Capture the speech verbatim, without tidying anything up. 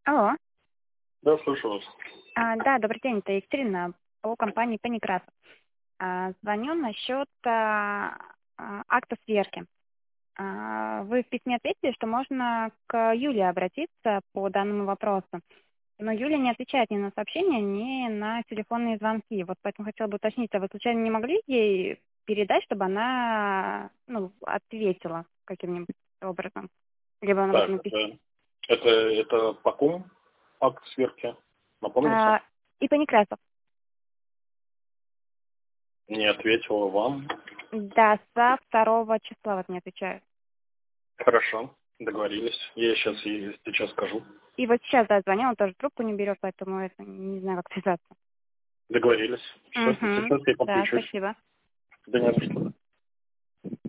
Алло. Да, слышу вас. А, да, добрый день, это Екатерина по компании Паникрас. А, звоню насчет а, а, акта сверки. А, вы в письме ответили, что можно к Юле обратиться по данному вопросу. Но Юля не отвечает ни на сообщения, ни на телефонные звонки. Вот поэтому хотела бы уточнить, а вы случайно не могли ей передать, чтобы она ну, ответила каким-нибудь образом? Либо она вот Так, написала. это, это, это по ком акт сверки? Напомните? А, и Паникрасов. Не ответила вам. Да, со второго числа вот не отвечаю. Хорошо, договорились. Я сейчас ей сейчас скажу. И вот сейчас, да, звоню, он тоже трубку не берет, поэтому это не знаю, как связаться. Договорились. Все, Угу. сейчас я Да, подключусь. спасибо. Да не за что.